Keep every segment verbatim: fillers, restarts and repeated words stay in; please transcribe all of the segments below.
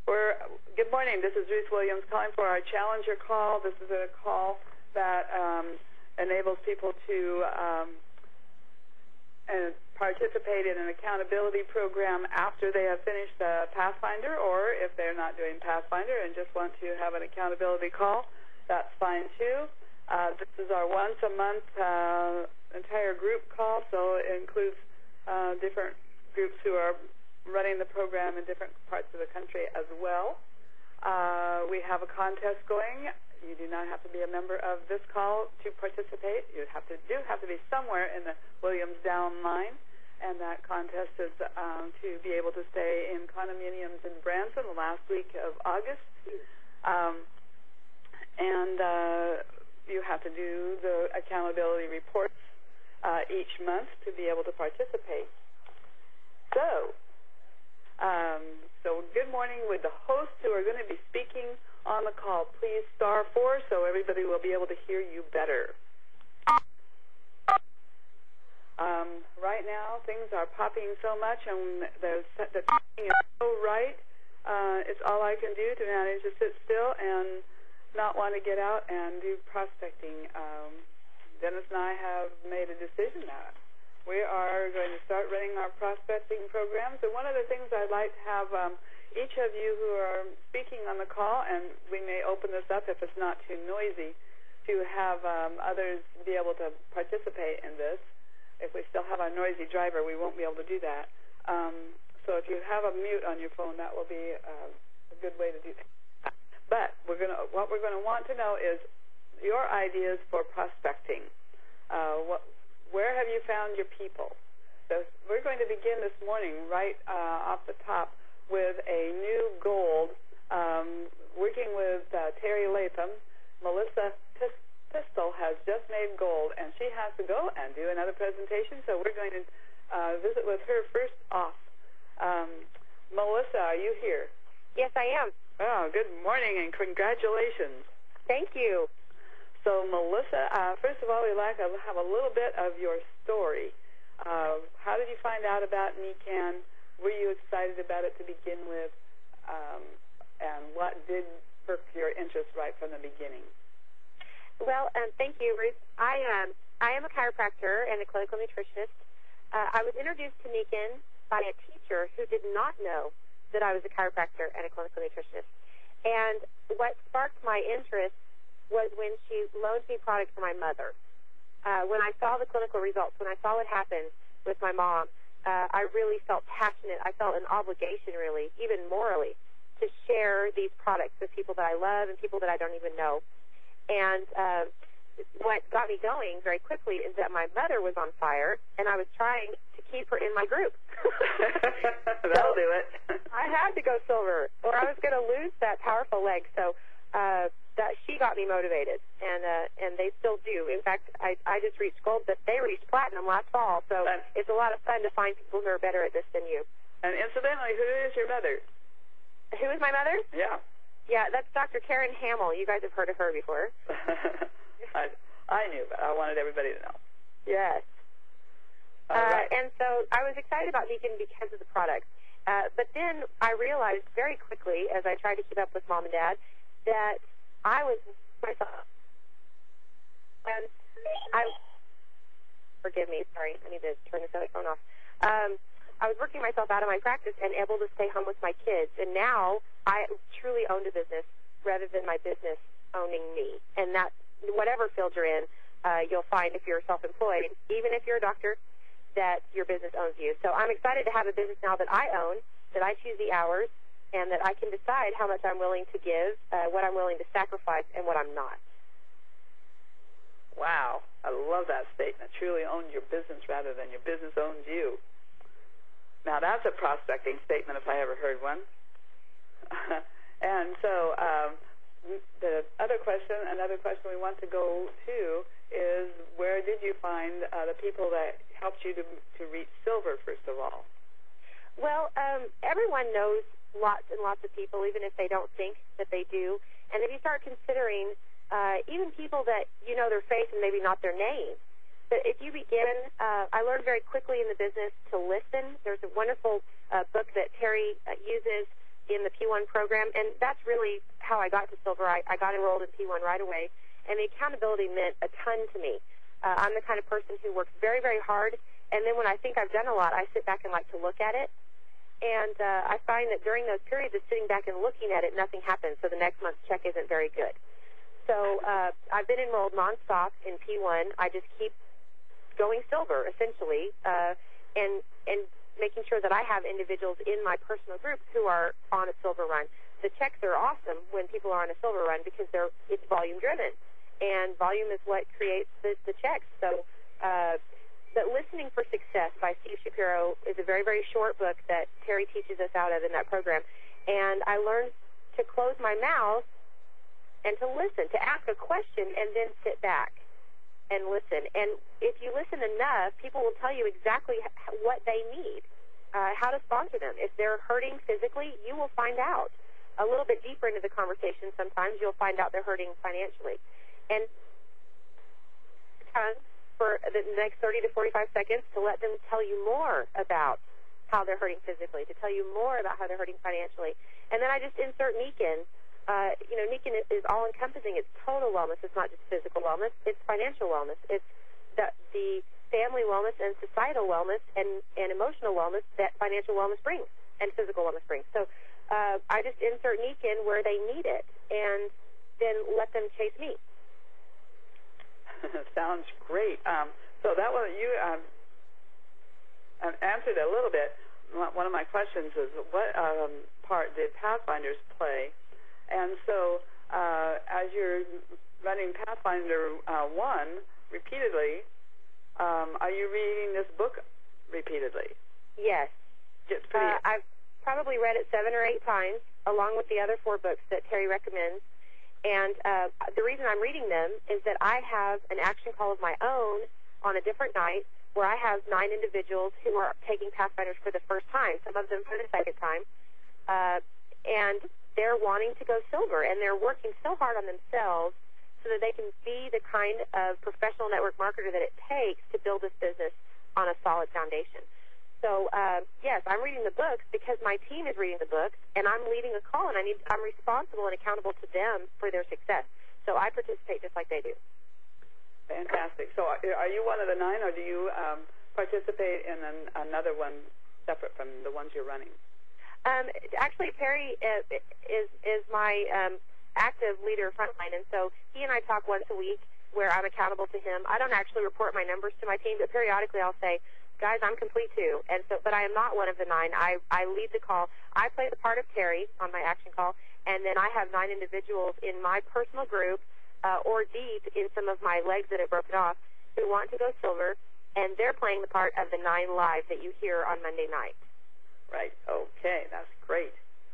We're, good morning. This is Ruth Williams calling for our Challenger call. This is a call that um, enables people to um, uh, participate in an accountability program after they have finished the Pathfinder, or if they're not doing Pathfinder and just want to have an accountability call, that's fine too. Uh, this is our once-a-month uh, entire group call, so it includes uh, different groups who are running the program in different parts of the country as well. Uh, we have a contest going. You do not have to be a member of this call to participate. You have to do have to be somewhere in the Williams Down line, and that contest is um, to be able to stay in condominiums in Branson the last week of August. Um, and uh, you have to do the accountability reports uh, each month to be able to participate. So, Um, so good morning with the hosts who are going to be speaking on the call. Please star four so everybody will be able to hear you better. Um, right now, things are popping so much, and the, the timing is so right. Uh, it's all I can do to manage to sit still and not want to get out and do prospecting. Um, Dennis and I have made a decision now. We are going to start running our prospecting programs, and one of the things I'd like to have um, each of you who are speaking on the call, and we may open this up if it's not too noisy, to have um, others be able to participate in this. If we still have a noisy driver, we won't be able to do that. Um, so if you have a mute on your phone, that will be uh, a good way to do that. But we're going to, what we're going to want to know is your ideas for prospecting. Uh, what Where have you found your people? So we're going to begin this morning right uh, off the top with a new gold, um, working with uh, Terry Latham. Melissa Pistol has just made gold, and she has to go and do another presentation, so we're going to uh, visit with her first off. Um, Melissa, are you here? Yes, I am. Oh, good morning and congratulations. Thank you. So, Melissa, uh, first of all, we'd like to have a little bit of your story. Uh, how did you find out about NECANN? Were you excited about it to begin with? Um, and what did perk your interest right from the beginning? Well, um, thank you, Ruth. I, um, I am a chiropractor and a clinical nutritionist. Uh, I was introduced to NECANN by a teacher who did not know that I was a chiropractor and a clinical nutritionist. And what sparked my interest was when she loaned me product for my mother. Uh, when I saw the clinical results, when I saw what happened with my mom, uh, I really felt passionate. I felt an obligation, really, even morally, to share these products with people that I love and people that I don't even know. And uh, what got me going very quickly is that my mother was on fire, and I was trying to keep her in my group. That'll do it. I had to go silver, or I was going to lose that powerful leg. So uh, that she got me motivated, and uh, and they still do. In fact, I, I just reached gold, but they reached platinum last fall, so That's, it's a lot of fun to find people who are better at this than you. And incidentally, who is your mother? Who is my mother? Yeah. Yeah, that's Doctor Karen Hamill. You guys have heard of her before. I, I knew, but I wanted everybody to know. Yes. All uh, right. And so I was excited about NECANN because of the product. Uh, but then I realized very quickly, as I tried to keep up with Mom and Dad, that I was myself. And I, forgive me, sorry, I need to turn this other phone off. Um, I was working myself out of my practice and able to stay home with my kids. And now I truly owned a business rather than my business owning me. And that, whatever field you're in, uh, you'll find if you're self-employed, even if you're a doctor, that your business owns you. So I'm excited to have a business now that I own, that I choose the hours, and that I can decide how much I'm willing to give, uh, what I'm willing to sacrifice, and what I'm not. Wow. I love that statement. Truly own your business rather than your business owns you. Now, that's a prospecting statement if I ever heard one. And so um, the other question, another question we want to go to is, where did you find uh, the people that helped you to, to reach silver, first of all? Well, um, everyone knows lots and lots of people, even if they don't think that they do. And if you start considering uh, even people that you know their face and maybe not their name, but if you begin, uh, I learned very quickly in the business to listen. There's a wonderful uh, book that Terry uh, uses in the P one program, and that's really how I got to silver. I, I got enrolled in P one right away, and the accountability meant a ton to me. Uh, I'm the kind of person who works very, very hard, and then when I think I've done a lot, I sit back and like to look at it. And uh, I find that during those periods of sitting back and looking at it, nothing happens, so the next month's check isn't very good. So uh, I've been enrolled nonstop in P one. I just keep going silver, essentially, uh, and and making sure that I have individuals in my personal groups who are on a silver run. The checks are awesome when people are on a silver run because they're it's volume driven, and volume is what creates the, the checks. So, uh, but Listening for Success by Steve Shapiro is a very, very short book that Terry teaches us out of in that program, and I learned to close my mouth and to listen, to ask a question and then sit back and listen. And if you listen enough, people will tell you exactly what they need, uh, how to sponsor them. If they're hurting physically, you will find out. A little bit deeper into the conversation, sometimes you'll find out they're hurting financially. And for the next thirty to forty-five seconds to let them tell you more about how they're hurting physically, to tell you more about how they're hurting financially. And then I just insert Nikin. Uh, you know, Nikin is, is all-encompassing. It's total wellness. It's not just physical wellness. It's financial wellness. It's the, the family wellness and societal wellness and, and emotional wellness that financial wellness brings and physical wellness brings. So uh, I just insert Nikin where they need it and then let them chase me. Sounds great. Um, so that was, you um, answered a little bit. One of my questions is, what um, part did Pathfinders play? And so uh, as you're running Pathfinder uh, one repeatedly, um, are you reading this book repeatedly? Yes. It's pretty. Uh, I've probably read it seven or eight times, along with the other four books that Terry recommends. And uh, the reason I'm reading them is that I have an action call of my own on a different night where I have nine individuals who are taking Pathfinders for the first time, some of them for the second time. Uh, and they're wanting to go silver, and they're working so hard on themselves so that they can be the kind of professional network marketer that it takes to build this business on a solid foundation. So, uh, yes, I'm reading the books because my team is reading the books, and I'm leading a call, and I need, I'm responsible and accountable to them for their success. So I participate just like they do. Fantastic. So are, are you one of the nine, or do you um, participate in an, another one separate from the ones you're running? Um, actually, Perry is is, is my um, active leader frontline, and so he and I talk once a week where I'm accountable to him. I don't actually report my numbers to my team, but periodically I'll say, guys, I'm complete too. And so, but I am not one of the nine. I, I lead the call. I play the part of Terry on my action call, and then I have nine individuals in my personal group uh, or deep in some of my legs that have broken off who want to go silver, and they're playing the part of the nine live that you hear on Monday night. Right. Okay. That's great.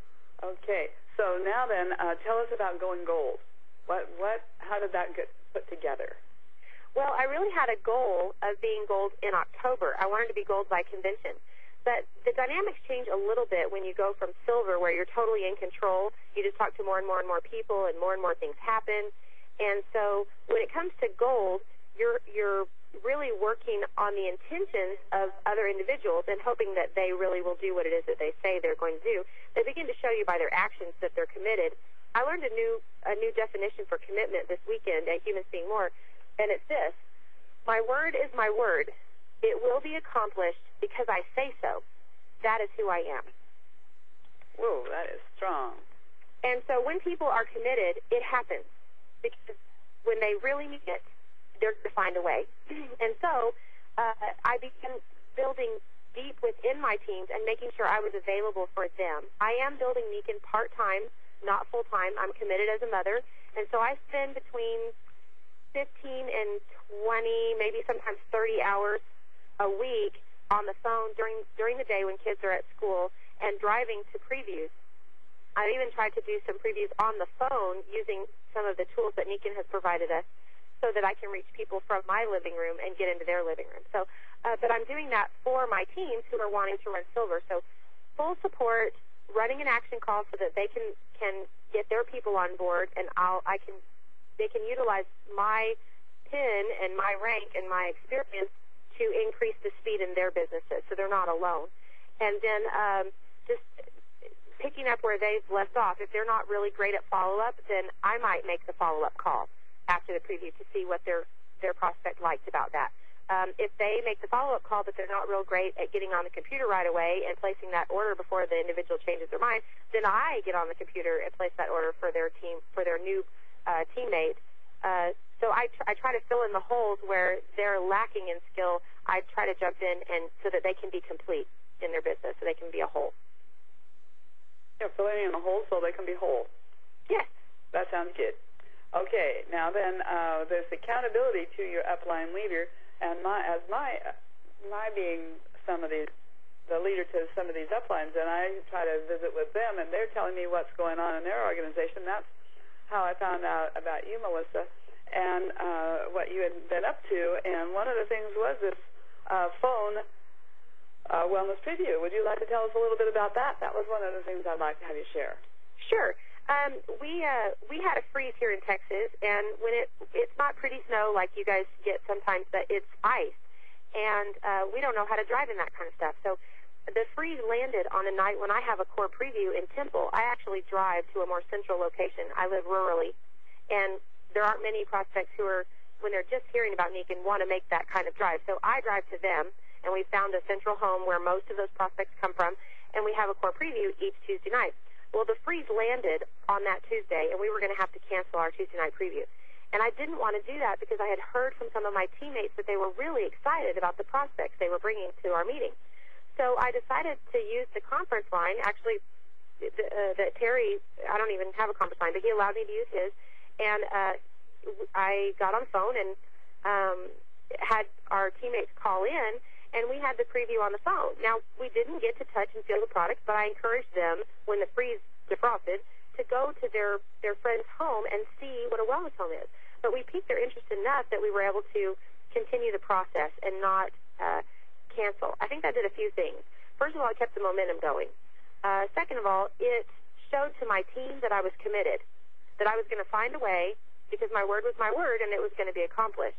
Okay. So now then, uh, tell us about Going Gold. What? What? How did that get put together? Well, I really had a goal of being gold in October. I wanted to be gold by convention. But the dynamics change a little bit when you go from silver, where you're totally in control. You just talk to more and more and more people, and more and more things happen. And so when it comes to gold, you're you're really working on the intentions of other individuals and hoping that they really will do what it is that they say they're going to do. They begin to show you by their actions that they're committed. I learned a new a new definition for commitment this weekend at Humans Being More, and it's this: my word is my word. It will be accomplished because I say so. That is who I am. Whoa, that is strong. And so when people are committed, it happens. Because when they really mean it, they're going to find a way. And so uh, I began building deep within my teams and making sure I was available for them. I am building Nikin part-time, not full-time. I'm committed as a mother. And so I spend between fifteen and twenty, maybe sometimes thirty hours a week on the phone during during the day when kids are at school and driving to previews. I've even tried to do some previews on the phone using some of the tools that Nikin has provided us so that I can reach people from my living room and get into their living room. So, uh, but I'm doing that for my teams who are wanting to run silver. So full support, running an action call so that they can, can get their people on board, and I'll, I can, they can utilize my pin and my rank and my experience to increase the speed in their businesses so they're not alone. And then um, just picking up where they've left off. If they're not really great at follow-up, then I might make the follow-up call after the preview to see what their, their prospect liked about that. Um, if they make the follow-up call but they're not real great at getting on the computer right away and placing that order before the individual changes their mind, then I get on the computer and place that order for their team, for their new uh, teammate. Uh, so I, tr- I try to fill in the holes where they're lacking in skill. I try to jump in and so that they can be complete in their business, so they can be a whole. Yeah, filling in the holes so they can be whole. Yes. That sounds good. Okay, now then, uh, there's accountability to your upline leader, and my as my my being some of these the leader to some of these uplines, and I try to visit with them, and they're telling me what's going on in their organization. That's how I found out about you, Melissa, and uh, what you had been up to. And one of the things was this uh, phone uh, wellness preview. Would you like to tell us a little bit about that? That was one of the things I'd like to have you share. Sure. Um, we uh, we had a freeze here in Texas, and when it it's not pretty snow like you guys get sometimes, but it's ice, and uh, we don't know how to drive in that kind of stuff. So the freeze landed on a night when I have a core preview in Temple. I actually drive to a more central location. I live rurally, and there aren't many prospects who are, when they're just hearing about Nikin, want to make that kind of drive. So I drive to them, and we found a central home where most of those prospects come from, and we have a core preview each Tuesday night. Well, the freeze landed on that Tuesday, and we were going to have to cancel our Tuesday night preview. And I didn't want to do that because I had heard from some of my teammates that they were really excited about the prospects they were bringing to our meeting. So I decided to use the conference line. Actually, uh, that Terry, I don't even have a conference line, but he allowed me to use his. And uh, I got on the phone and um, had our teammates call in, and we had the preview on the phone. Now, we didn't get to touch and feel the products, but I encouraged them, when the freeze defrosted, to go to their, their friend's home and see what a wellness home is. But we piqued their interest enough that we were able to continue the process and not uh, cancel. I think that did a few things. First of all, it kept the momentum going. Uh, second of all, it showed to my team that I was committed, that I was going to find a way, because my word was my word, and it was going to be accomplished,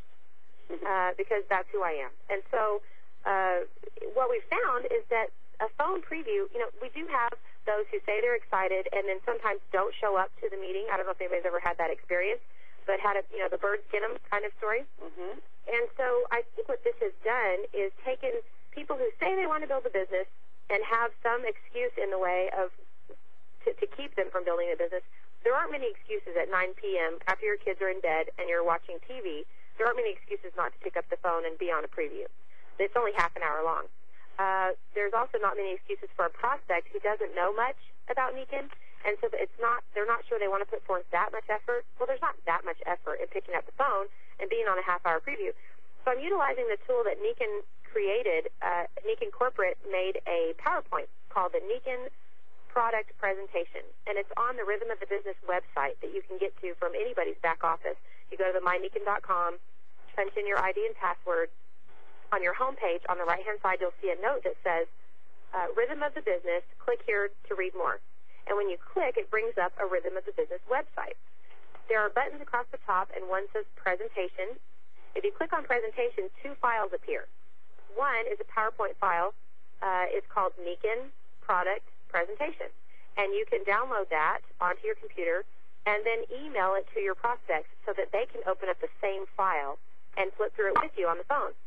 uh, because that's who I am. And so Uh, what we found is that a phone preview, you know, we do have those who say they're excited and then sometimes don't show up to the meeting. I don't know if anybody's ever had that experience, but had a, you know, the birds get them kind of story. Mm-hmm. And so I think what this has done is taken people who say they want to build a business and have some excuse in the way of to, to keep them from building a business. There aren't many excuses at nine p.m. after your kids are in bed and you're watching T V. There aren't many excuses not to pick up the phone and be on a preview. It's only half an hour long. Uh, there's also not many excuses for a prospect who doesn't know much about Nikin, and so it's not, they're not sure they want to put forth that much effort. Well, there's not that much effort in picking up the phone and being on a half-hour preview. So I'm utilizing the tool that Nikin created. Uh, Nikin Corporate made a PowerPoint called the Nikin Product Presentation, and it's on the Rhythm of the Business website that you can get to from anybody's back office. You go to the my nikin dot com, punch in your I D and password. On your home page, on the right-hand side, you'll see a note that says, uh, Rhythm of the Business, click here to read more. And when you click, it brings up a Rhythm of the Business website. There are buttons across the top, and one says Presentation. If you click on Presentation, two files appear. One is a PowerPoint file. Uh, it's called Nikin Product Presentation. And you can download that onto your computer and then email it to your prospects so that they can open up the same file and flip through it with you on the phone.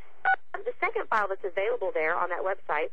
The second file that's available there on that website,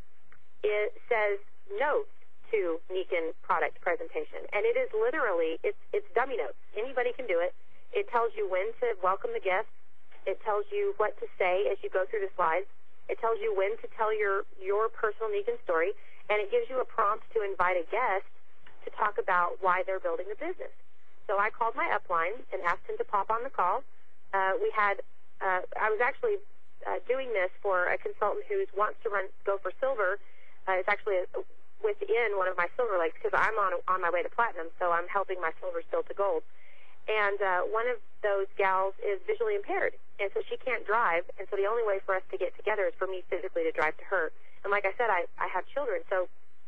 it says Notes to Nikin Product Presentation, and it is literally, it's, it's dummy notes. Anybody can do it. It tells you when to welcome the guests. It tells you what to say as you go through the slides. It tells you when to tell your, your personal Nikin story, and it gives you a prompt to invite a guest to talk about why they're building a business. So I called my upline and asked him to pop on the call. Uh, we had, uh, I was actually Uh, doing this for a consultant who wants to run go for silver. Uh, it's actually a, within one of my silver lakes because I'm on on my way to platinum, so I'm helping my silver still to gold. And uh, one of those gals is visually impaired, and so she can't drive, and so the only way for us to get together is for me physically to drive to her. And like I said, I, I have children, so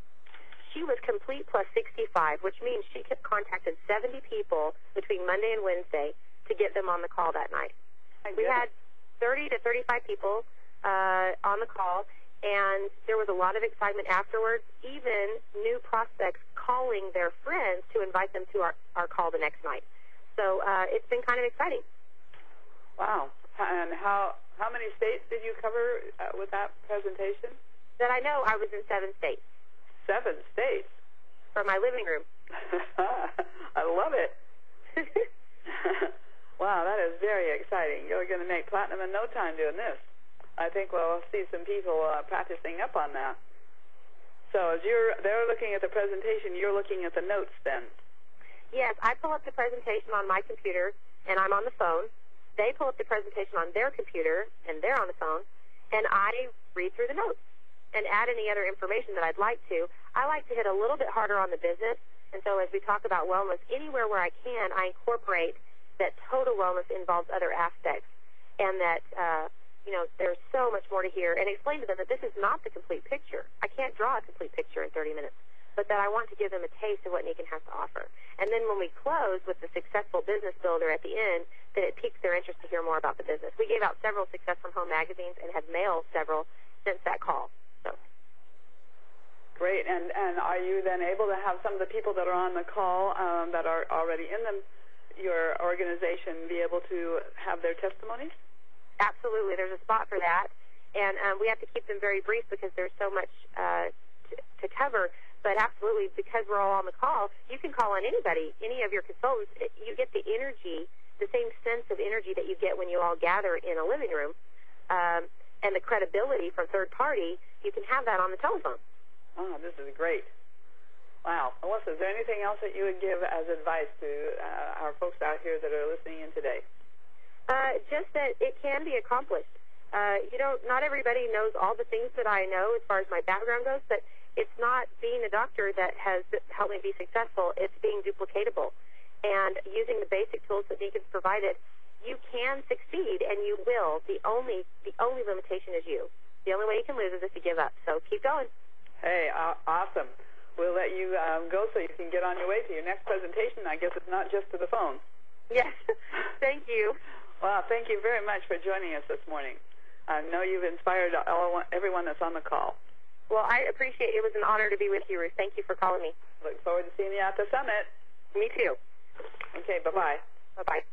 she was complete plus sixty-five, which means she contacted seventy people between Monday and Wednesday to get them on the call that night. We had thirty to thirty-five people uh, on the call, and there was a lot of excitement afterwards. Even new prospects calling their friends to invite them to our, our call the next night. So uh, it's been kind of exciting. Wow. And how how many states did you cover uh, with that presentation? That I know, I was in seven states. Seven states? From my living room. I love it. Wow, that is very exciting. You're going to make platinum in no time doing this. I think we'll see some people uh, practicing up on that. So as you're they're looking at the presentation, you're looking at the notes then? Yes, I pull up the presentation on my computer, and I'm on the phone. They pull up the presentation on their computer, and they're on the phone, and I read through the notes and add any other information that I'd like to. I like to hit a little bit harder on the business, and so as we talk about wellness, anywhere where I can, I incorporate that total wellness involves other aspects, and that, uh, you know, there's so much more to hear, and explain to them that this is not the complete picture. I can't draw a complete picture in thirty minutes, but that I want to give them a taste of what Nikken has to offer. And then when we close with the successful business builder at the end, then it piques their interest to hear more about the business. We gave out several Success from Home magazines and have mailed several since that call. So. Great. And, and are you then able to have some of the people that are on the call um, that are already in the, your organization be able to have their testimonies? Absolutely. There's a spot for that. And um, we have to keep them very brief because there's so much uh, to, to cover. But absolutely, because we're all on the call, you can call on anybody, any of your consultants. You get the energy, the same sense of energy that you get when you all gather in a living room, um, and the credibility from third party, you can have that on the telephone. Oh, this is great. Wow. Melissa, is there anything else that you would give as advice to uh, our folks out here that are listening in today? Uh, just that it can be accomplished. Uh, you know, not everybody knows all the things that I know as far as my background goes, but it's not being a doctor that has helped me be successful. It's being duplicatable. And using the basic tools that Nikken's provided, you can succeed, and you will. The only the only limitation is you. The only way you can lose is if you give up. So keep going. Hey, uh, awesome. We'll let you um, go so you can get on your way to your next presentation. I guess it's not just to the phone. Yes. Thank you. Well, thank you very much for joining us this morning. I know you've inspired all, everyone that's on the call. Well, I appreciate it. It was an honor to be with you, Ruth. Thank you for calling me. Look forward to seeing you at the summit. Me too. Okay, bye-bye. Bye-bye.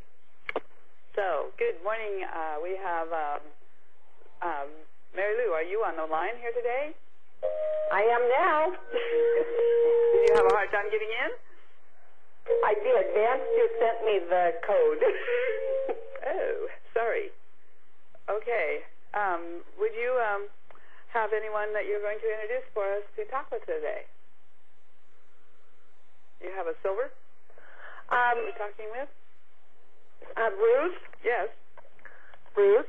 So, good morning. Uh, we have um, um, Mary Lou. Are you on the line here today? I am now. Did you have a hard time getting in? I did. Vance just sent me the code. Oh, sorry. Okay. Um, would you... Um, have anyone that you're going to introduce for us to talk with today? You have a silver? Um, you're talking with? Uh, Ruth? Yes. Ruth?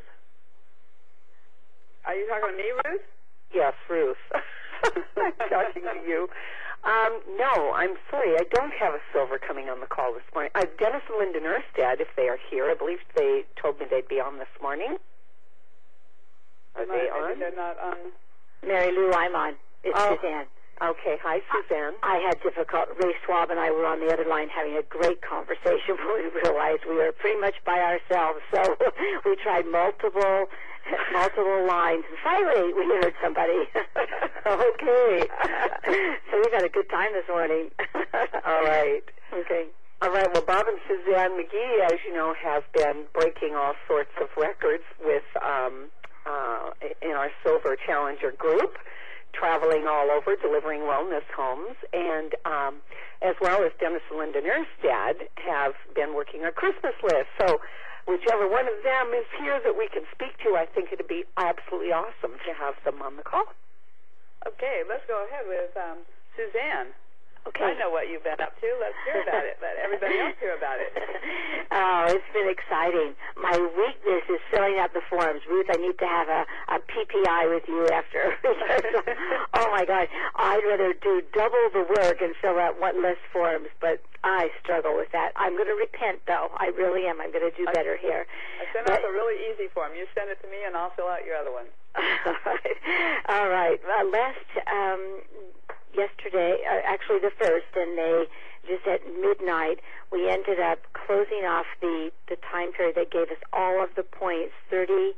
Are you talking to me, Ruth? Yes, Ruth. I'm talking to you. Um, no, I'm sorry. I don't have a silver coming on the call this morning. Uh, Dennis and Linda Nurstad, if they are here, I believe they told me they'd be on this morning. Are they on? They're not on. Mary Lou, I'm on. It's oh. Suzanne. Okay. Hi, Suzanne. I had difficult. Ray Schwab and I were on the other line having a great conversation when we realized we were pretty much by ourselves. So we tried multiple, multiple lines. And finally, we heard somebody. Okay. So we've had a good time this morning. All right. Okay. All right. Well, Bob and Suzanne McGee, as you know, have been breaking all sorts of records with. Um, Uh, in our Silver Challenger group, traveling all over, delivering wellness homes, and um, as well as Dennis and Linda Nurstad have been working our Christmas list. So whichever one of them is here that we can speak to, I think it would be absolutely awesome to have them on the call. Okay, let's go ahead with um, Suzanne. Okay. I know what you've been up to. Let's hear about it. Let everybody else hear about it. Oh, it's been exciting. My weakness is filling out the forms. Ruth, I need to have a, a P P I with you after. Oh, my God. I'd rather do double the work and fill out one less forms, but I struggle with that. I'm going to repent, though. I really am. I'm going to do better here. I sent out a really easy form. You send it to me, and I'll fill out your other one. All right. All right. Uh, last... Um, yesterday, uh, actually the first, and they just at midnight, we ended up closing off the, the time period that gave us all of the points, thirty,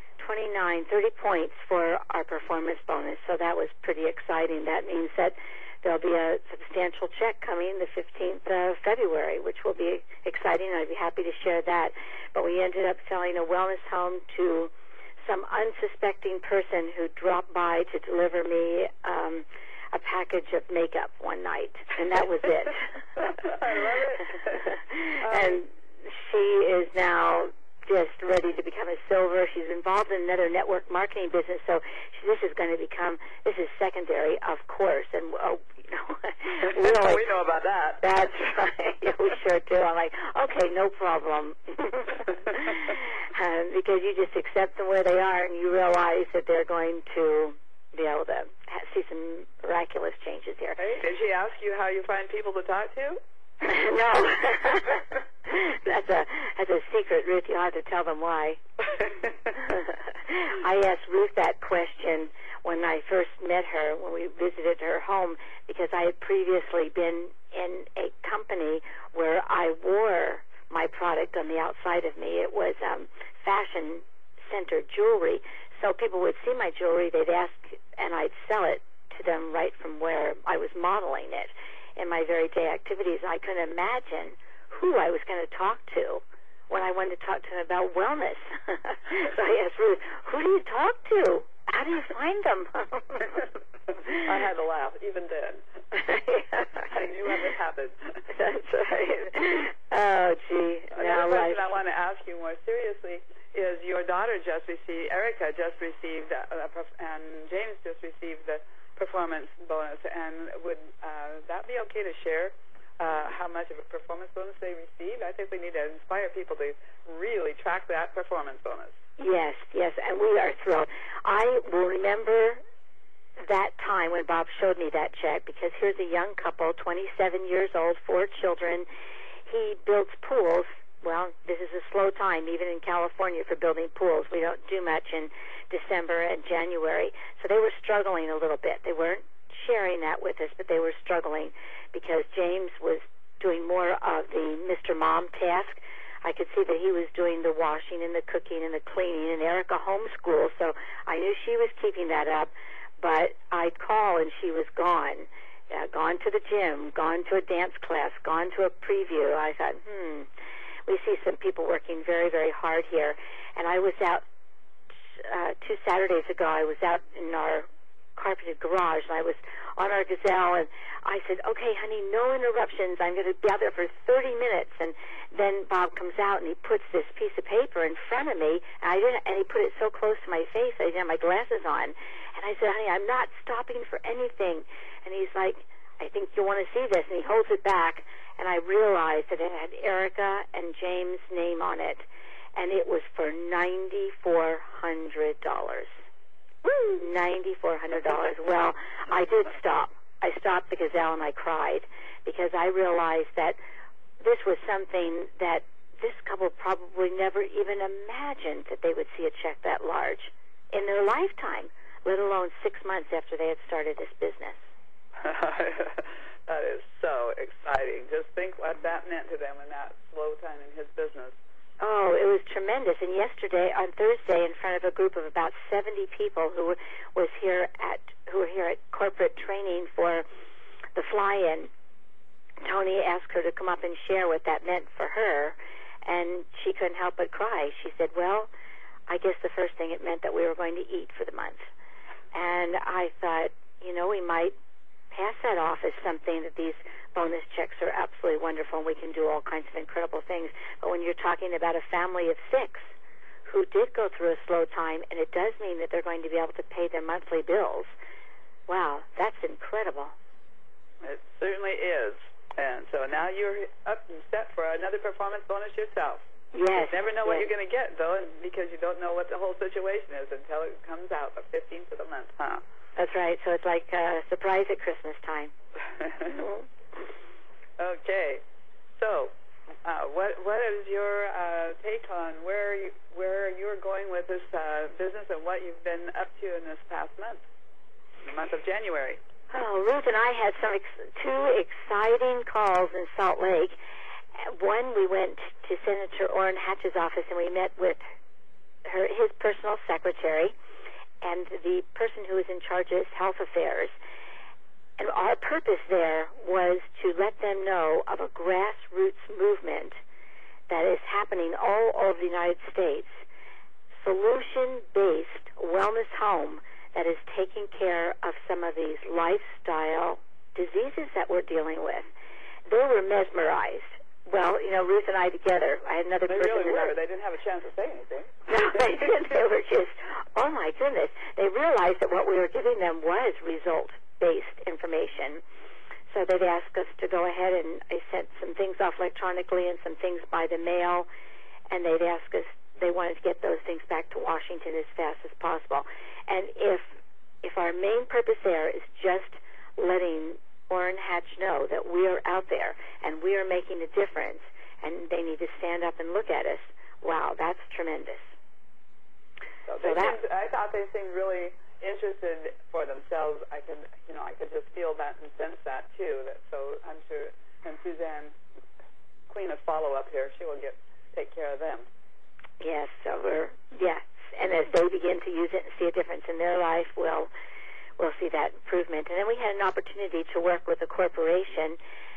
twenty-nine, thirty points for our performance bonus. So that was pretty exciting. That means that there'll be a substantial check coming the fifteenth of February, which will be exciting. I'd be happy to share that. But we ended up selling a wellness home to some unsuspecting person who dropped by to deliver me um, a package of makeup one night, and that was it. I love it. Um, and she is now just ready to become a silver. She's involved in another network marketing business, so she, this is going to become, this is secondary, of course, and oh, you know, we, always, we know about that. That's right. Yeah, we sure do. I'm like, okay, no problem. um, because you just accept them where they are, and you realize that they're going to be able to ha- see some miraculous changes here. Hey, did she ask you how you find people to talk to? No. that's a that's a secret, Ruth. You'll have to tell them why. I asked Ruth that question when I first met her, when we visited her home, because I had previously been in a company where I wore my product on the outside of me. It was um, fashion-centered jewelry. So people would see my jewelry, they'd ask, and I'd sell it to them right from where I was modeling it in my very day activities. I couldn't imagine who I was going to talk to when I wanted to talk to them about wellness. So I asked Ruth, who do you talk to? How do you find them? I had to laugh, even then. I knew when it happened. That's right. Oh, gee. Another question I want to ask you more seriously is your daughter just received, Erica just received, uh, and James just received the performance bonus, and would uh, that be okay to share uh, how much of a performance bonus they received? I think we need to inspire people to really track that performance bonus. Yes, yes, and we are thrilled. I will remember that time when Bob showed me that check, because here's a young couple, twenty-seven years old, four children. He builds pools. Well, this is a slow time, even in California, for building pools. We don't do much in December and January. So they were struggling a little bit. They weren't sharing that with us, but they were struggling because James was doing more of the Mister Mom task. I could see that he was doing the washing and the cooking and the cleaning, and Erica homeschooled, so I knew she was keeping that up. But I'd call, and she was gone. Uh, gone to the gym, gone to a dance class, gone to a preview. I thought, hmm... we see some people working very, very hard here. And I was out uh, two Saturdays ago. I was out in our carpeted garage, and I was on our Gazelle, and I said, okay, honey, no interruptions. I'm going to be out there for thirty minutes. And then Bob comes out, and he puts this piece of paper in front of me, and I didn't, and he put it so close to my face I didn't have my glasses on. And I said, honey, I'm not stopping for anything. And he's like, I think you want to see this. And he holds it back, and I realized that it had Erica and James' name on it, and it was for nine thousand four hundred dollars. Woo! nine thousand four hundred dollars. Well, I did stop. I stopped the Gazelle, and I cried, because I realized that this was something that this couple probably never even imagined that they would see a check that large in their lifetime, let alone six months after they had started this business. That is so exciting. Just think what that meant to them in that slow time in his business. Oh, it was tremendous. And yesterday, on Thursday, in front of a group of about seventy people who was here at who were here at corporate training for the fly-in, Tony asked her to come up and share what that meant for her, and she couldn't help but cry. She said, well, I guess the first thing it meant that we were going to eat for the month. And I thought, you know, we might pass that off as something that these bonus checks are absolutely wonderful, and we can do all kinds of incredible things. But when you're talking about a family of six who did go through a slow time, and it does mean that they're going to be able to pay their monthly bills, wow, that's incredible. It certainly is. And so now you're up and set for another performance bonus yourself. Yes. You never know what yes. you're going to get, though, because you don't know what the whole situation is until it comes out the fifteenth of the month, huh? That's right. So it's like a surprise at Christmas time. Okay. So, uh, what what is your uh, take on where you, where you're going with this uh, business and what you've been up to in this past month, the month of January? Oh, Ruth and I had some ex- two exciting calls in Salt Lake. One, we went to Senator Orrin Hatch's office, and we met with her, his personal secretary, and the person who was in charge of health affairs. And our purpose there was to let them know of a grassroots movement that is happening all over the United States, solution-based wellness home that is taking care of some of these lifestyle diseases that we're dealing with. They were mesmerized. Well, you know, Ruth and I together, I had another they person. They really were. I, they didn't have a chance to say anything. No, they didn't. They were just, oh my goodness. They realized that what we were giving them was result-based information. So they'd ask us to go ahead, and I sent some things off electronically and some things by the mail, and they'd ask us, they wanted to get those things back to Washington as fast as possible. And if if our main purpose there is just letting Orrin Hatch know that we are out there and we are making a difference and they need to stand up and look at us, wow, that's tremendous. So, so they that, seemed, I thought they seemed really interested for themselves. I could, you know, I could just feel that and sense that too. That so I'm sure, and Suzanne, Queen of Follow-Up here, she will get take care of them. Yes, so we're yes, and as they begin to use it and see a difference in their life, we'll we'll see that improvement. And then we had an opportunity to work with a corporation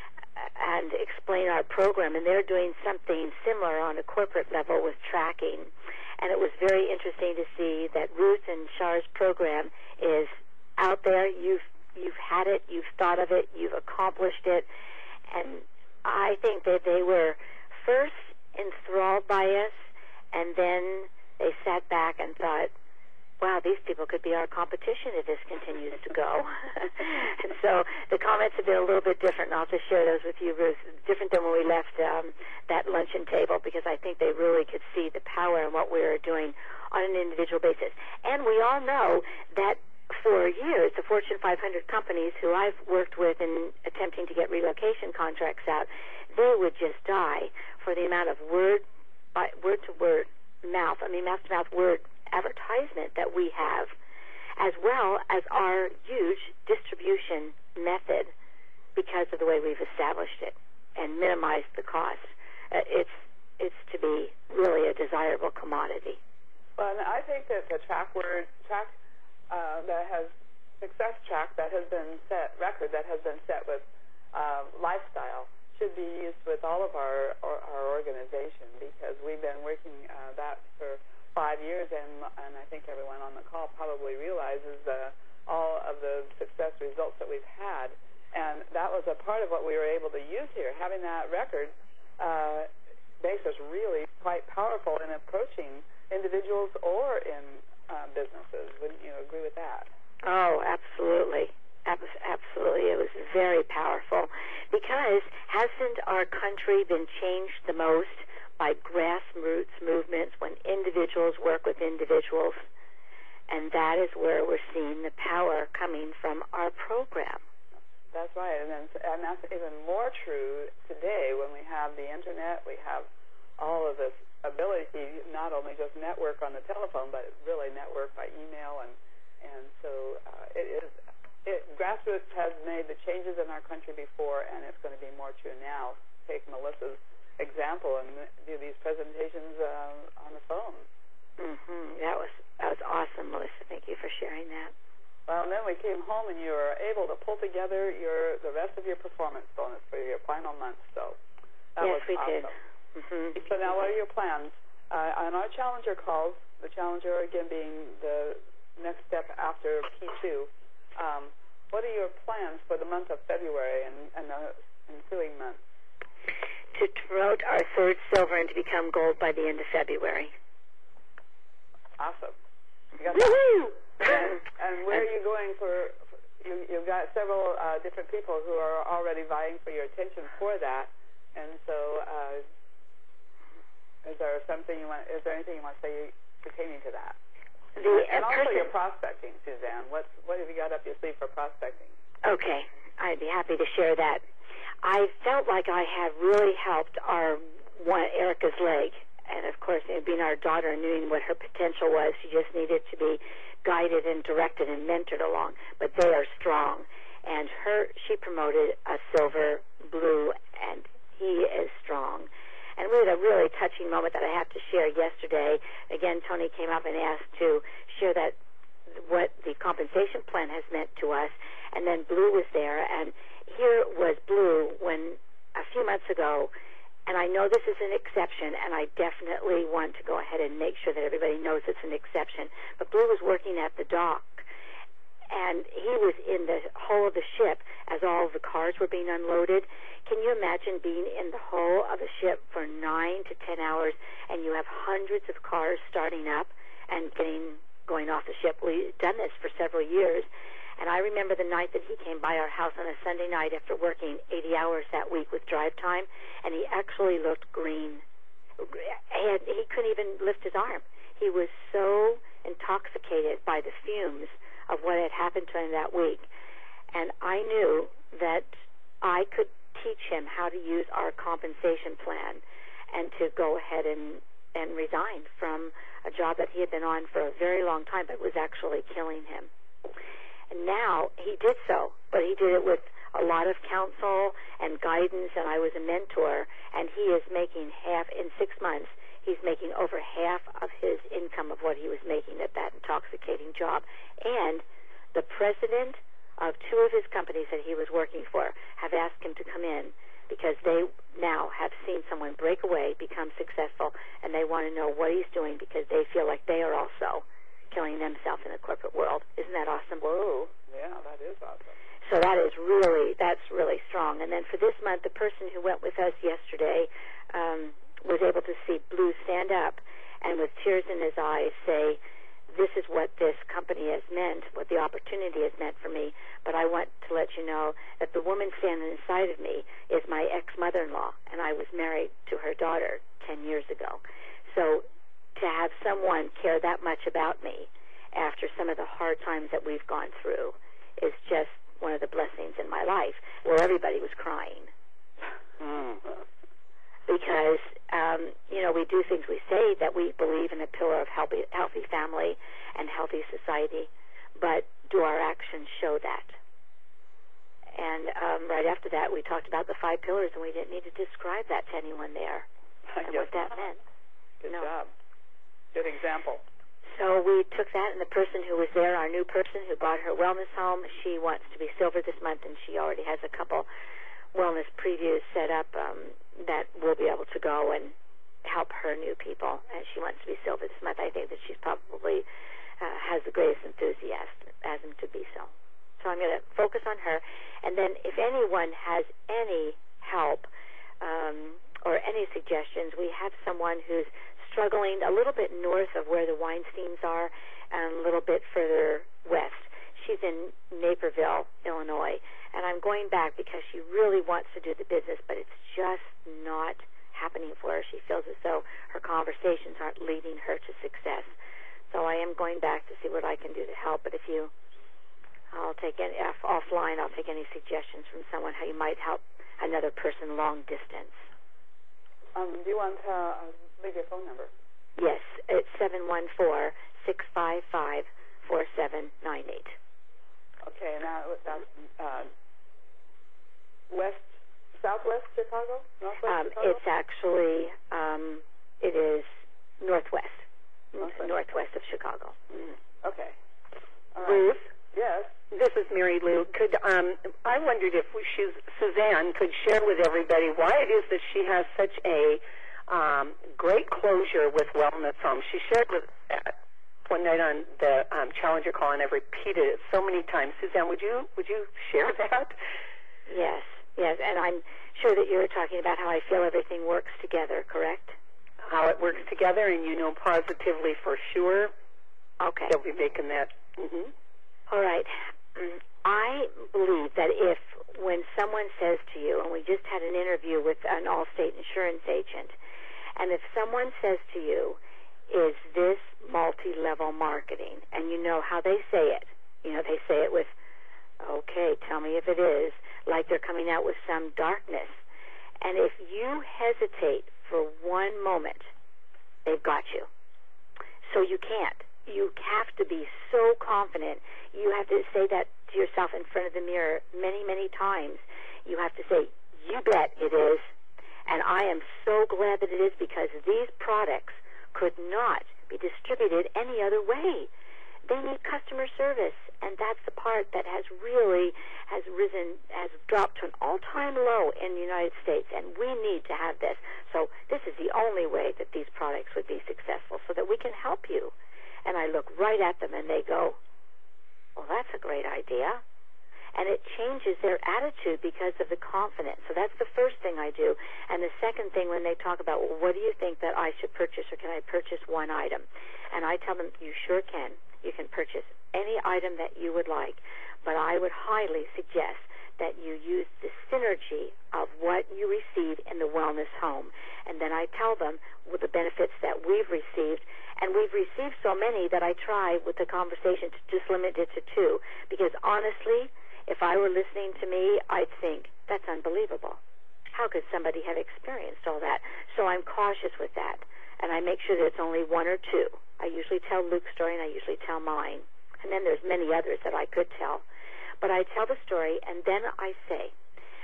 and explain our program, and they're doing something similar on a corporate level with tracking. And it was very interesting to see that Ruth and Char's program is out there. You've you've had it, you've thought of it, you've accomplished it, and I think that they were first enthralled by us, and then they sat back and thought, wow, these people could be our competition if this continues to go. And so the comments have been a little bit different, and I'll just share those with you, Ruth, different than when we left um, that luncheon table, because I think they really could see the power in what we were doing on an individual basis. And we all know that for years, the Fortune five hundred companies who I've worked with in attempting to get relocation contracts out, they would just die for the amount of word, by, word-to-word mouth, I mean mouth-to-mouth word advertisement that we have, as well as our huge distribution method because of the way we've established it and minimized the cost. Uh, it's it's to be really a desirable commodity. Well, and I think that the track word track uh, that has success track that has been set record that has been set with uh, lifestyle should be used with all of our our, our organization, because we've been working uh, that for five years, and and I think everyone on the call probably realizes uh, all of the success results that we've had, and that was a part of what we were able to use here. Having that record uh, makes us really quite powerful in approaching individuals or in uh, businesses. Wouldn't you agree with that? Oh, absolutely. Absolutely. It was very powerful, because hasn't our country been changed the most by grassroots movements when individuals work with individuals? And that is where we're seeing the power coming from our program. That's right, and, then, and that's even more true today when we have the internet, we have all of this ability not only just network on the telephone, but really network by email, and and so uh, it is. It, grassroots has made the changes in our country before, and it's going to be more true now. Take Melissa's example and do these presentations uh, on the phone. Mm-hmm. That was that was awesome, Melissa. Thank you for sharing that. Well, and then we came home, and you were able to pull together your the rest of your performance bonus for your final month. So that yes, was we awesome. did. Mm-hmm. So now, what are your plans? Uh, on our Challenger calls, the Challenger again being the next step after P two, um, what are your plans for the month of February and, and the ensuing months? To promote our third silver and to become gold by the end of February. Awesome. You got Woo-hoo! and, and where are you going for? for you, you've got several uh, different people who are already vying for your attention for that, and so. Uh, Is there something you want? Is there anything you want to say pertaining to that? The, and also person, your prospecting, Suzanne. What's what have you got up your sleeve for prospecting? Okay, I'd be happy to share that. I felt like I had really helped our one Erica's leg, and of course, it being our daughter, knowing what her potential was, she just needed to be guided and directed and mentored along. But they are strong, and her she promoted a silver, blue, and he is strong. And we had a really touching moment that I have to share yesterday. Again, Tony came up and asked to share that what the compensation plan has meant to us. and then Blue was there, and here was Blue when a few months ago, and I know this is an exception, and I definitely want to go ahead and make sure that everybody knows it's an exception, but Blue was working at the dock, and he was in the hull of the ship as all of the cars were being unloaded. Can you imagine being in the hull of a ship for nine to ten hours, and you have hundreds of cars starting up and getting going off the ship? We've done this for several years, and I remember the night that he came by our house on a Sunday night after working eighty hours that week with drive time, and he actually looked green. And he couldn't even lift his arm. He was so intoxicated by the fumes of what had happened to him that week. And I knew that I could teach him how to use our compensation plan and to go ahead and, and resign from a job that he had been on for a very long time but was actually killing him. And now he did so, but he did it with a lot of counsel and guidance, and I was a mentor, and he is making half, in six months, he's making over half of his income of what he was making at that intoxicating job. And the president of two of his companies that he was working for have asked him to come in because they now have seen someone break away, become successful, and they want to know what he's doing because they feel like they are also killing themselves in the corporate world. Isn't that awesome? Whoa. Yeah, that is awesome. So that is really, that's really strong. And then for this month, the person who went with us yesterday um, was able to see Blue stand up and with tears in his eyes say, this is what this company has meant, what the opportunity has meant for me, but I want to let you know that the woman standing inside of me is my ex-mother-in-law, and I was married to her daughter ten years ago. So to have someone care that much about me after some of the hard times that we've gone through is just one of the blessings in my life, where everybody was crying. Mm. Because, um, you know, we do things, we say that we believe in a pillar of healthy, healthy family and healthy society, but do our actions show that? And um, right after that, we talked about the five pillars, and we didn't need to describe that to anyone there and what that meant. Good no. job. Good example. So we took that, and the person who was there, our new person who bought her wellness home, she wants to be silver this month, and she already has a couple wellness previews set up um, that will be able to go and help her new people, and she wants to be silver this month. I think that she's probably uh, has the greatest enthusiasm to be so. So I'm going to focus on her, and then if anyone has any help um, or any suggestions, we have someone who's struggling a little bit north of where the Weinsteins are and a little bit further west. She's in Naperville, Illinois, and I'm going back because she really wants to do the business, but it's just not happening for her. She feels as though her conversations aren't leading her to success. So I am going back to see what I can do to help, but if you, I'll take any, off, offline, I'll take any suggestions from someone how you might help another person long distance. Um, do you want to uh, leave your phone number? Yes, it's seven one four, six five five, four seven nine eight. Okay, now that's uh, west, southwest Chicago? Northwest Um, Chicago? it's actually, um, it is northwest, Northwest. northwest of Chicago. Mm. Okay. All right. Ruth, Yes. this is Mary Lou. Could um, I wondered if we, she's, Suzanne could share with everybody why it is that she has such a um, great closure with Wellness Home. She shared with uh, one night on the um, Challenger call, and I've repeated it so many times. Suzanne, would you would you share that? Yes, yes, and I'm sure that you were talking about how I feel everything works together, correct? How it works together, and you know positively for sure Okay. that we're making that. Mm-hmm. All right. I believe that if when someone says to you, and we just had an interview with an Allstate insurance agent, and if someone says to you, is this multi-level marketing? And you know how they say it. You know, they say it with, okay, tell me if it is, like they're coming out with some darkness. And if you hesitate for one moment, they've got you. So you can't. You have to be so confident. You have to say that to yourself in front of the mirror many, many times. You have to say, you bet it is. And I am so glad that it is, because these products could not be distributed any other way. they need customer service, and that's the part that has really has risen, has dropped to an all-time low in the United States, and we need to have this. So this is the only way that these products would be successful, so that we can help you. And I look right at them, and they go, well, that's a great idea. And it changes their attitude because of the confidence. So that's the first thing I do. And the second thing, when they talk about, well, what do you think that I should purchase, or can I purchase one item? And I tell them, you sure can. You can purchase any item that you would like. But I would highly suggest that you use the synergy of what you receive in the wellness home. And then I tell them with the benefits that we've received. And we've received so many that I try with the conversation to just limit it to two. Because honestly, if I were listening to me, I'd think, that's unbelievable. How could somebody have experienced all that? So I'm cautious with that, and I make sure that it's only one or two. I usually tell Luke's story, and I usually tell mine. And then there's many others that I could tell. But I tell the story, and then I say,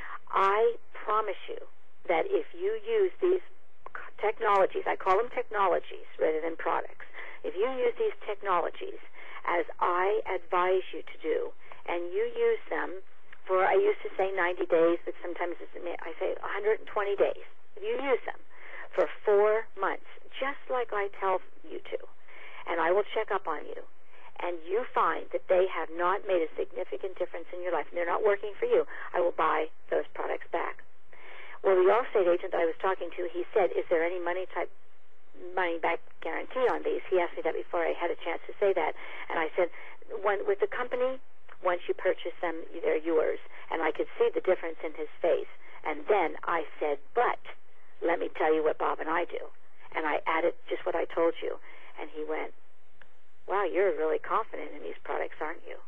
I promise you that if you use these technologies, I call them technologies rather than products, if you use these technologies as I advise you to do, and you use them for, I used to say ninety days, but sometimes it's, I say one hundred twenty days. If you use them for four months, just like I tell you to, and I will check up on you, and you find that they have not made a significant difference in your life, and they're not working for you, I will buy those products back. Well, the Allstate agent that I was talking to, he said, is there any money type money back guarantee on these? He asked me that before I had a chance to say that, and I said, when, with the company, once you purchase them, they're yours. And I could see the difference in his face. And then I said, but let me tell you what Bob and I do. And I added just what I told you. And he went, wow, you're really confident in these products, aren't you?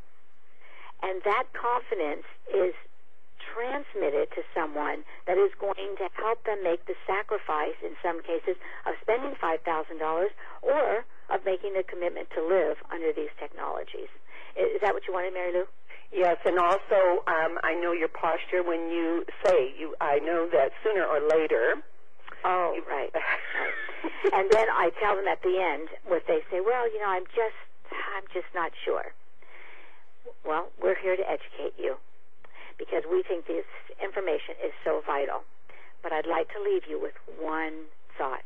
And that confidence is transmitted to someone that is going to help them make the sacrifice, in some cases, of spending five thousand dollars or of making the commitment to live under these technologies. Is that what you wanted, Mary Lou? Yes, and also um, I know your posture when you say, you. I know that sooner or later. Oh, you, right. right. And then I tell them at the end, what they say, well, you know, I'm just, I'm just not sure. Well, we're here to educate you because we think this information is so vital. But I'd like to leave you with one thought.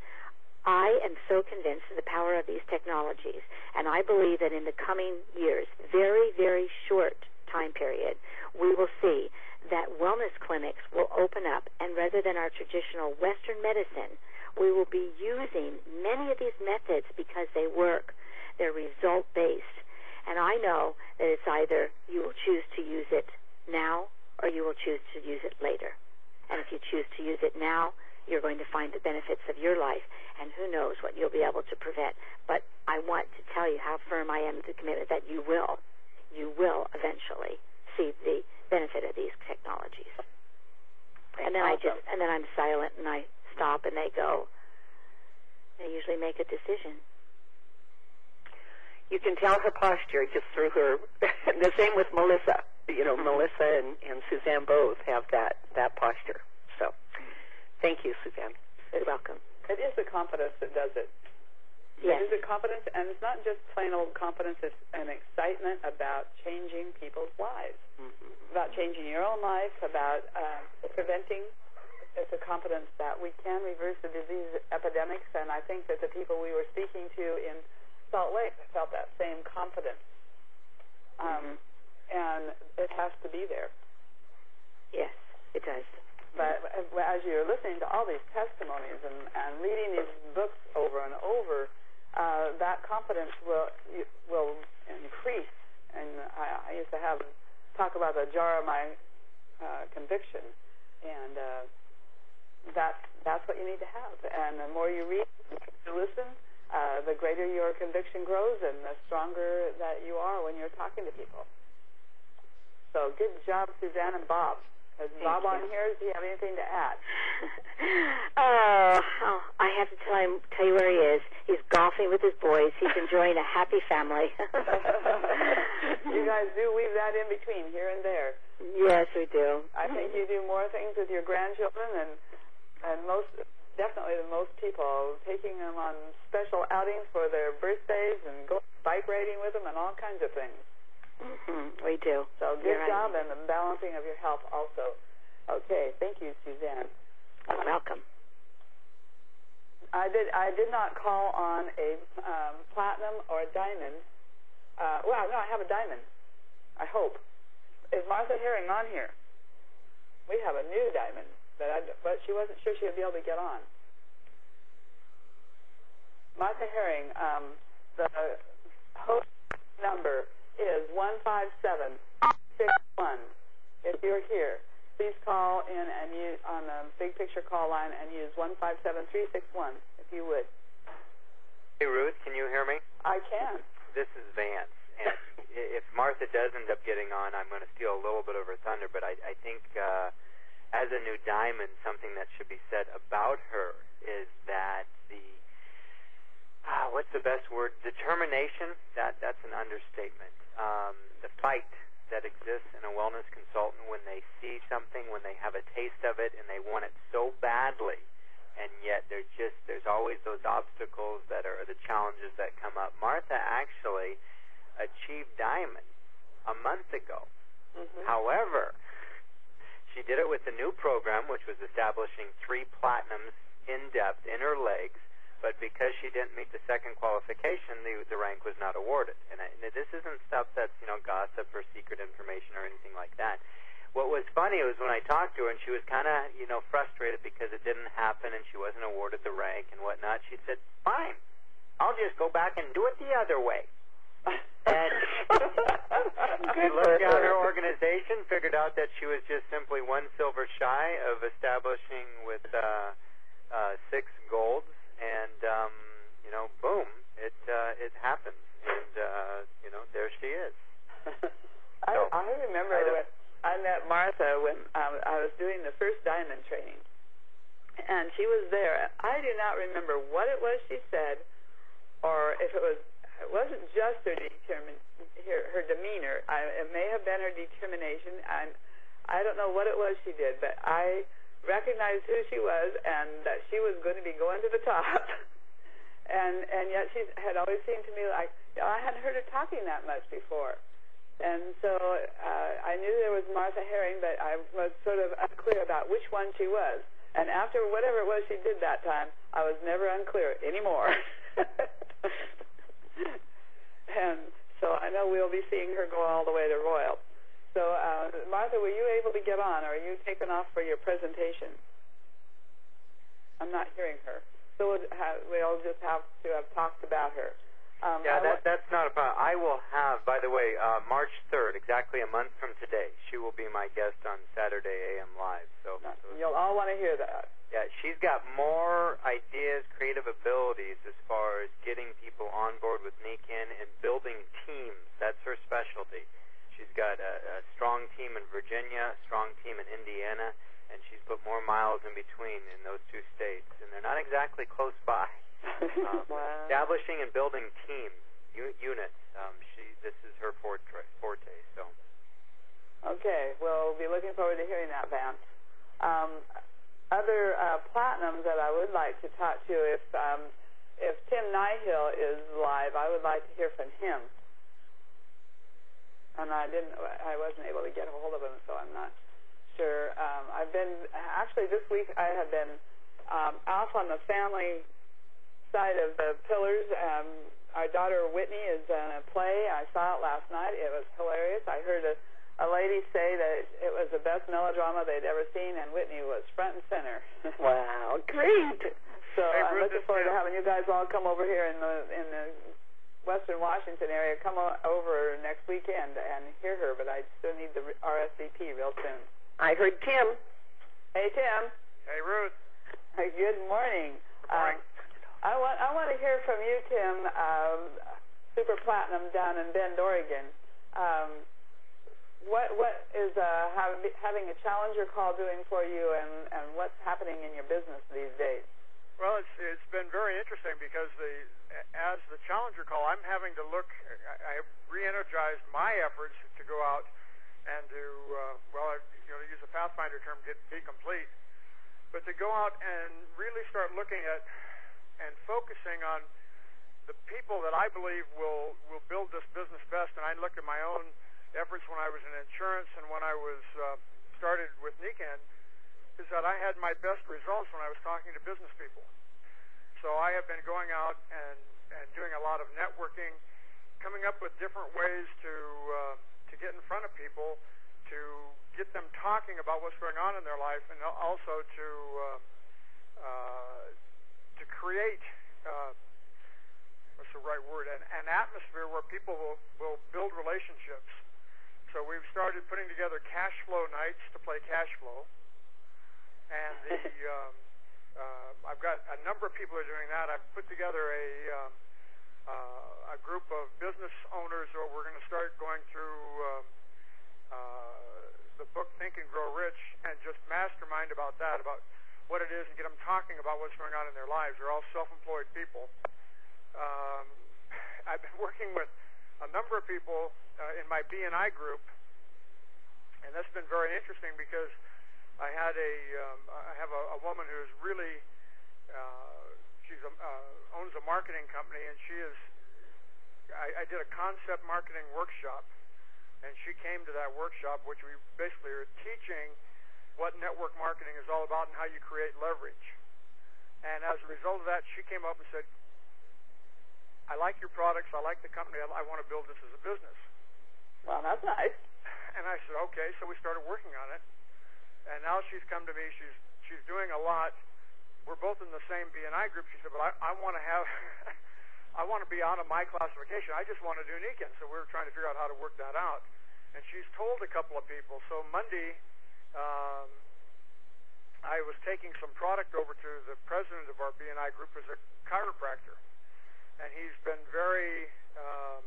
I am so convinced of the power of these technologies, and I believe that in the coming years, very, very short time period, we will see that wellness clinics will open up, and rather than our traditional Western medicine, we will be using many of these methods because they work. They're result-based. And I know that it's either you will choose to use it now or you will choose to use it later. And if you choose to use it now, you're going to find the benefits of your life, and who knows what you'll be able to prevent. But I want to tell you how firm I am to the commitment that you will, you will eventually see the benefit of these technologies. And then I just, and then I'm silent, and I stop, and they go. They usually make a decision. You can tell her posture just through her. The same with Melissa. You know, Melissa and, and Suzanne both have that, that posture. So, thank you, Suzanne. You're welcome. It is the confidence that does it. Yes. It is the confidence, and it's not just plain old confidence. It's an excitement about changing people's lives, mm-hmm. about changing your own life, about uh, preventing. It's a confidence that we can reverse the disease epidemics, and I think that the people we were speaking to in Salt Lake felt that same confidence. Um, mm-hmm. And it has to be there. Yes, it does. But as you're listening to all these testimonies and, and reading these books over and over, uh, that confidence will will increase. And I, I used to have talk about the jar of my uh, conviction, and uh, that's that's what you need to have. And the more you read, you listen, uh, the greater your conviction grows, and the stronger that you are when you're talking to people. So good job, Suzanne and Bob. Is Bob on here? Does he have anything to add? oh, oh, I have to tell him, tell you where he is. He's golfing with his boys. He's enjoying a happy family. You guys do weave that in between here and there. Yes, we do. I think you do more things with your grandchildren than, than most definitely the most people, taking them on special outings for their birthdays and go bike riding with them and all kinds of things. Mm-hmm. We do. So good You're job right. and the balancing of your health also. Okay, thank you, Suzanne. You're welcome. I did I did not call on a um, platinum or a diamond. Uh, well, no, I have a diamond. I hope. Is Martha Herring on here? We have a new diamond, that I, but she wasn't sure she would be able to get on. Martha Herring, um, the host number is one five seven six one. If you're here, please call in and use on the Big Picture call line and use one five seven three six one, if you would. Hey, Ruth, can you hear me? I can. This is Vance, and if Martha does end up getting on, I'm going to steal a little bit of her thunder, but I, I think uh, as a new diamond, something that should be said about her is that the, ah, what's the best word? Determination, that that's an understatement. Um, the fight that exists in a wellness consultant when they see something, when they have a taste of it, and they want it so badly, and yet there's just there's always those obstacles that are the challenges that come up. Martha actually achieved diamond a month ago. Mm-hmm. However, she did it with the new program, which was establishing three platinums in depth in her legs. But because she didn't meet the second qualification, the, the rank was not awarded. And, I, and this isn't stuff that's, you know, gossip or secret information or anything like that. What was funny was when I talked to her and she was kind of, you know, frustrated because it didn't happen and she wasn't awarded the rank and whatnot. She said, fine, I'll just go back and do it the other way. And she looked down her organization, figured out that she was just simply one silver shy of establishing with uh, uh, six golds. And, um, you know, boom, it uh, it happens. And, uh, you know, there she is. I, So, I remember I when I met Martha when um, I was doing the first diamond training. And she was there. I do not remember what it was she said or if it was, it wasn't just her, determin, her, her demeanor. I, it may have been her determination. I'm, I don't know what it was she did, but I recognized who she was and that she was going to be going to the top. and and yet she had always seemed to me like, you know, I hadn't heard her talking that much before. And so uh, I knew there was Martha Herring, but I was sort of unclear about which one she was. And after whatever it was she did that time, I was never unclear anymore. And so I know we'll be seeing her go all the way to Royal. So, uh, Martha, were you able to get on, or are you taken off for your presentation? I'm not hearing her. So we'll, have, we'll just have to have talked about her. Um, yeah, I that, that's not a problem. I will have, by the way, uh, March third, exactly a month from today, she will be my guest on Saturday A M Live. So, no, so you'll all want to hear that. Yeah, she's got more ideas, creative abilities as far as getting people on board with Nikin and building teams. That's her specialty. She's got a, a strong team in Virginia, a strong team in Indiana, and she's put more miles in between in those two states. And they're not exactly close by. Um, Wow. Establishing and building teams, u- units. Um, she, this is her forte. forte so. Okay, we'll be looking forward to hearing that, Vance. Um, other uh, platinums that I would like to talk to, if um, if Tim Nihill is live, I would like to hear from him. And I didn't, I wasn't able to get a hold of him, so I'm not sure. Um, I've been, actually this week I have been um, off on the family side of the pillars. Um, our daughter Whitney is in a play. I saw it last night. It was hilarious. I heard a, a lady say that it was the best melodrama they'd ever seen, and Whitney was front and center. Wow, great. So Hey, I'm Ruth, looking it's forward to Tim. having you guys all come over here in the in the Western Washington area. Come o- over next weekend and hear her, but I still need the R S V P real soon. I heard Tim. Hey, Tim. Hey, Ruth. Hey, good morning. Morning. Um, I want I want to hear from you, Tim. Um, Super Platinum down in Bend, Oregon. Um, what what is uh, have, having a Challenger call doing for you, and, and what's happening in your business these days? Well, it's it's been very interesting because the as the Challenger call, I'm having to look. I, I re-energized my efforts to go out and to uh, well, I, you know, to use a Pathfinder term, get be complete. but to go out and really start looking at and focusing on the people that I believe will will build this business best. And I looked at my own efforts when I was in insurance and when I was uh, started with Nikken, is that I had my best results when I was talking to business people. So I have been going out and, and doing a lot of networking, coming up with different ways to uh, to get in front of people, to get them talking about what's going on in their life, and also to uh, uh, to create uh, what's the right word, an, an atmosphere where people will, will build relationships. So we've started putting together cash flow nights to play cash flow, and the um, uh, I've got a number of people who are doing that. I've put together a um, uh, a group of business owners where we're going to start going through uh, uh, the book Think and Grow Rich and just mastermind about that, about what it is, and get them talking about what's going on in their lives. They're all self-employed people. Um, I've been working with a number of people uh, in my B and I group, and that's been very interesting because I had a um, I have a, a woman who is really uh, she's a, uh, owns a marketing company, and she is I, I did a concept marketing workshop, and she came to that workshop, which we basically are teaching what network marketing is all about and how you create leverage. And as a result of that, she came up and said, I like your products, I like the company, I, I want to build this as a business. Well, that's nice. And I said, okay, so we started working on it. And now she's come to me, she's she's doing a lot. We're both in the same B and I group. She said, but I, I want to have, I want to be out of my classification. I just want to do Nikken. So we were trying to figure out how to work that out. And she's told a couple of people. So Monday, um, I was taking some product over to the president of our B and I group as a chiropractor. And he's been very, um,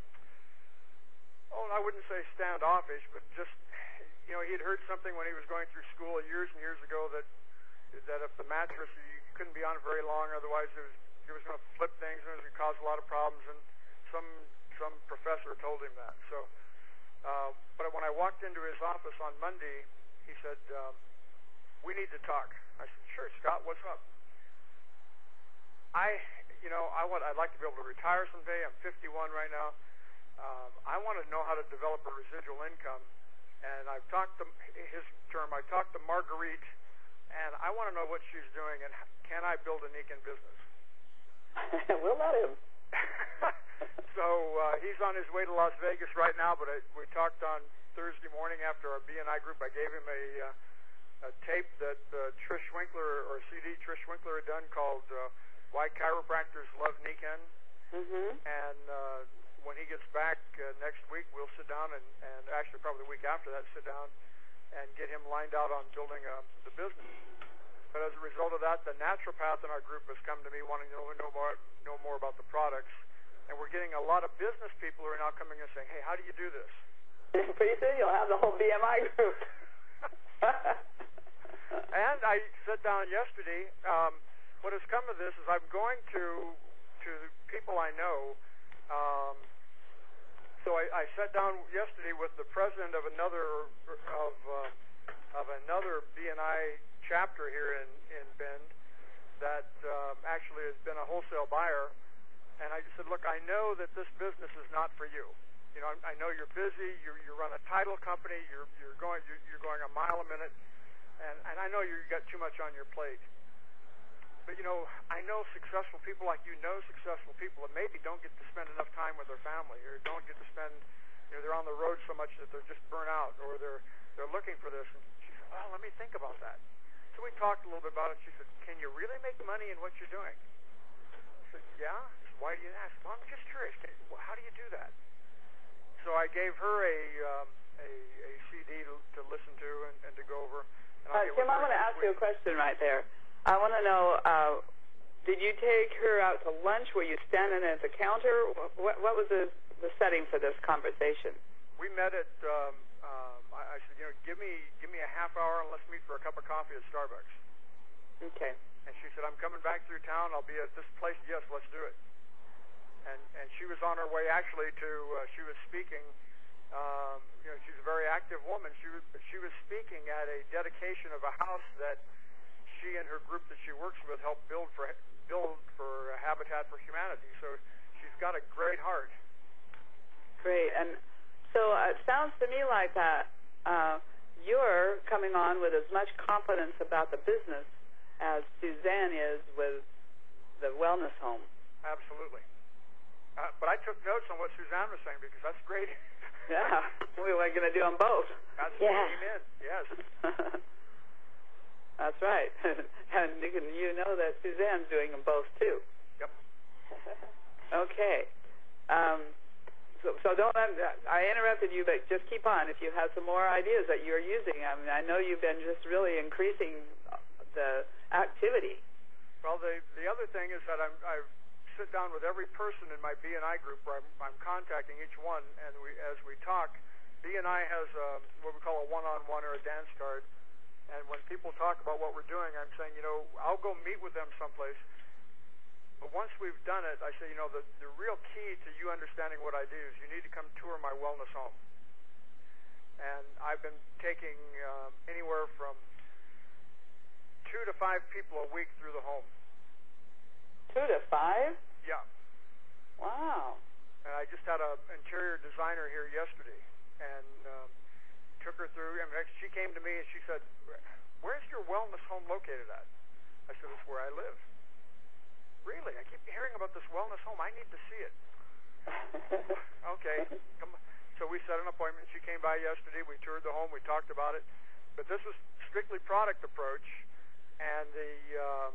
oh, I wouldn't say standoffish, but just, you know, he had heard something when he was going through school years and years ago that that if the mattress, you couldn't be on it very long, otherwise it was, it was going to flip things and it was going to cause a lot of problems. And some some professor told him that. So, uh, but when I walked into his office on Monday, he said, um, we need to talk. I said, sure, Scott, what's up? I, you know, I want, I'd like to be able to retire someday. I'm fifty-one right now. Um, I want to know how to develop a residual income. And I've talked to his term, I talked to Marguerite, and I want to know what she's doing, and can I build a Nikken business? We'll let him. So uh, he's on his way to Las Vegas right now, but I, we talked on Thursday morning after our B and I group. I gave him a, uh, a tape that uh, Trish Winkler, or C D Trish Winkler had done called uh, Why Chiropractors Love Nikken. Mm-hmm. And uh, when he gets back uh, next week, we'll sit down and, and actually probably the week after that, sit down and get him lined out on building uh, the business. But as a result of that, the naturopath in our group has come to me wanting to know, know more know more about the products, and we're getting a lot of business people who are now coming in saying, "Hey, how do you do this?" Pretty soon you'll have the whole B M I group. And I sat down yesterday. Um, what has come of this is I'm going to to people I know. Um, so I, I sat down yesterday with the president of another of uh, of another B and I chapter here in, in Bend that um, actually has been a wholesale buyer, and I just said, look, I know that this business is not for you. You know, I, I know you're busy. You you run a title company. You're you're going you're, you're going a mile a minute, and and I know you've got too much on your plate. But, you know, I know successful people like you know successful people that maybe don't get to spend enough time with their family, or don't get to spend, you know, they're on the road so much that they're just burnt out, or they're they're looking for this. And she said, well, let me think about that. So we talked a little bit about it. She said, can you really make money in what you're doing? I said, yeah. She said, why do you ask? Well, I'm just curious. Can, well, how do you do that? So I gave her a um, a, a C D to, to listen to and, and to go over. And Uh, Tim, I want to ask you a question right there. I want to know, uh, did you take her out to lunch? Were you standing at the counter? What, what was the, the setting for this conversation? We met at, um, um, I, I said, you know, give me give me a half hour and let's meet for a cup of coffee at Starbucks. Okay. And she said, I'm coming back through town. I'll be at this place. Yes, let's do it. And and she was on her way actually to, uh, she was speaking, um, you know, she's a very active woman. She was, she was speaking at a dedication of a house that she and her group that she works with help build for build for Habitat for Humanity. So she's got a great heart. Great. And so uh, it sounds to me like that uh, you're coming on with as much confidence about the business as Suzanne is with the wellness home. Absolutely. Uh, but I took notes on what Suzanne was saying because that's great. Yeah, we were going to do them both. That's yeah. Amen. Yes. That's right. And you, can, you know that Suzanne's doing them both too. Yep. Okay. Um, so, so don't. I interrupted you, but just keep on. If you have some more ideas that you're using, I mean, I know you've been just really increasing the activity. Well, the the other thing is that I'm I sit down with every person in my B and I group where I'm, I'm contacting each one, and we as we talk, B and I has a, what we call a one-on-one or a dance card. And when people talk about what we're doing, I'm saying, you know, I'll go meet with them someplace. But once we've done it, I say, you know, the, the real key to you understanding what I do is you need to come tour my wellness home. And I've been taking uh, anywhere from two to five people a week through the home. Two to five? Yeah. Wow. And I just had an interior designer here yesterday, and um, took her through. I mean, she came to me and she said, "Where's your wellness home located at?" I said, "It's where I live." "Really? I keep hearing about this wellness home. I need to see it." Okay. Come on. So we set an appointment. She came by yesterday. We toured the home. We talked about it. But this was strictly product approach, and the um,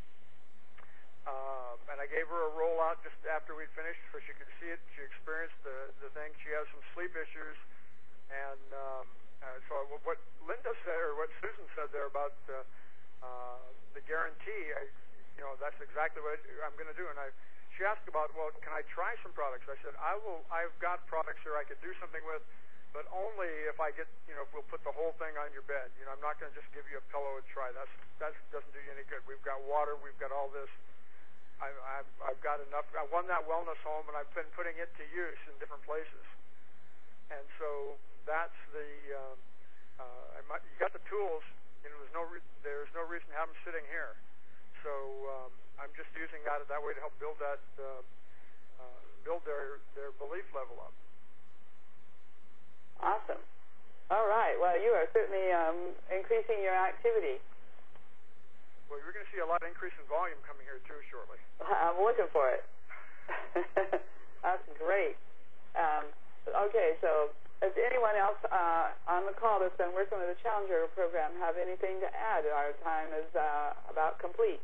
um, and I gave her a rollout just after we'd finished so she could see it. She experienced the the thing. She has some sleep issues. And um, uh, so what Linda said, or what Susan said there about uh, uh, the guarantee, I, you know, that's exactly what I'm going to do. And I, she asked about, well, can I try some products? I said, I will. I've got products here I could do something with, but only if I get, you know, if we'll put the whole thing on your bed. You know, I'm not going to just give you a pillow and try. That's that doesn't do you any good. We've got water. We've got all this. I, I've, I've got enough. I won that wellness home, and I've been putting it to use in different places. And so that's the um, uh, I might, you got the tools. You know, there's no re- there's no reason to have them sitting here. So um, I'm just using that that way to help build that uh, uh, build their their belief level up. Awesome. All right. Well, you are certainly um, increasing your activity. Well, you're going to see a lot of increase in volume coming here too shortly. I'm looking for it. That's great. Um, okay, so does anyone else uh, on the call that's been working with the Challenger program have anything to add? Our time is uh, about complete.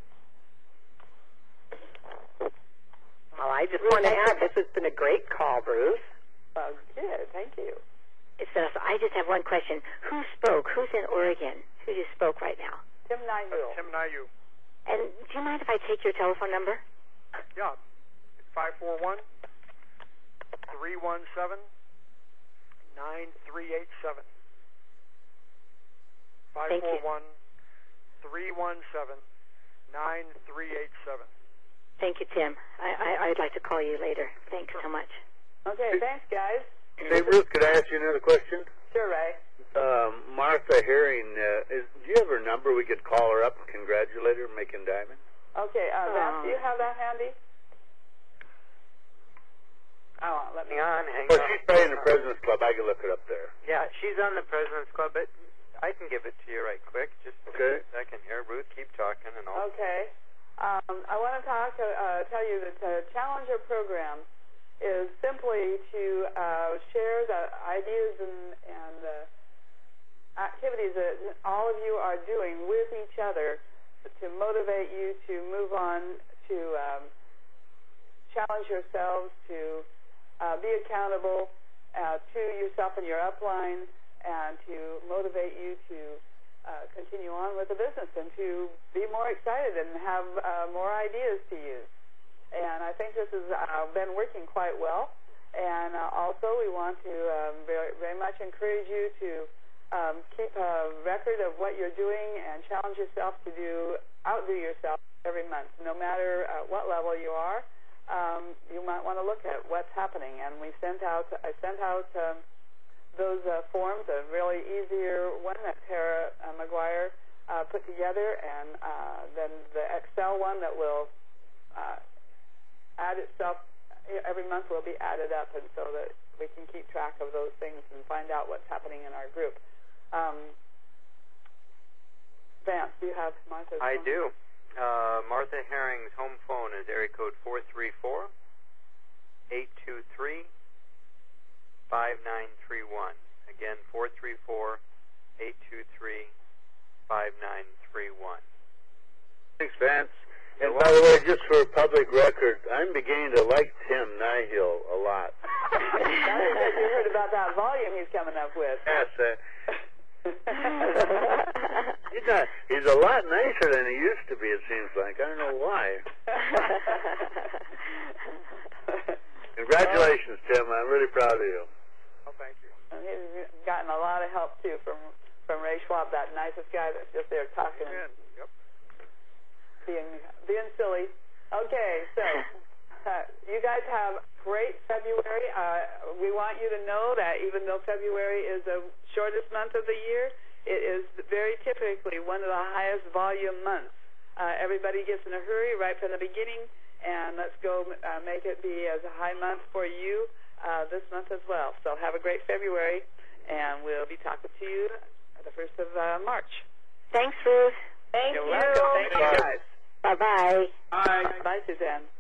Well, I just want to add, this has been a great call, Bruce. Well, good. Thank you. So, so I just have one question. Who spoke? Who's in Oregon? Who just spoke right now? Tim Nayu. Tim Nayu. And do you mind if I take your telephone number? Yeah. five four one, three one seven, nine three eight seven. five four one, three one seven, nine three eight seven. Thank you, Tim. I, I, I'd like to call you later. Thanks so much. Okay, thanks, guys. Hey, Ruth, could I ask you another question? Sure, Ray. Um, Martha Herring, uh, is, do you have her number? We could call her up and congratulate her making diamond. Okay, uh, Vance, Oh. do you have that handy? Oh, let me. Hang on, hang Well, on. she's probably in the President's Club. I can look it up there. Yeah, she's on the President's Club, but I can give it to you right quick. Just Okay. a second here. Ruth, keep talking, and I'll... Okay. Um, I want to talk, uh, tell you that the Challenger program is simply to uh, share the ideas and, and the activities that all of you are doing with each other to motivate you to move on, to um, challenge yourselves, to uh, be accountable uh, to yourself and your upline, and to motivate you to uh, continue on with the business and to be more excited and have uh, more ideas to use. And I think this has uh, been working quite well. And uh, also we want to um, very, very much encourage you to um, keep a record of what you're doing and challenge yourself to do outdo yourself every month. No matter uh, what level you are, um, you might want to look at what's happening. And we sent out, I sent out um, those uh, forms, a really easier one that Tara uh, McGuire uh, put together, and uh, then the Excel one that will uh, add itself every month will be added up, and so that we can keep track of those things and find out what's happening in our group. Um, Vance, do you have Martha's I phone? do. Uh, Martha Herring's home phone is area code four three four, eight two three, five nine three one. Again, four three four, eight two three, five nine three one. Thanks, Vance. And by the way, just for public record, I'm beginning to like Tim Nihil a lot. Now that you heard about that volume he's coming up with. Yes, uh, he's not. He's a lot nicer than he used to be. It seems like. I don't know why. Congratulations, Tim. I'm really proud of you. Oh, thank you. And he's gotten a lot of help too from from Ray Schwab, that nicest guy that's just there talking. Amen. Yep. Being, being silly. Okay, so uh, you guys have great February. Uh, we want you to know that even though February is the shortest month of the year, it is very typically one of the highest volume months. Uh, everybody gets in a hurry right from the beginning, and let's go uh, make it be as a high month for you uh, this month as well. So have a great February, and we'll be talking to you at the first of uh, March. Thanks, Ruth. Thank You're you. welcome. Thank you, guys. Bye-bye. Bye. Bye, Suzanne.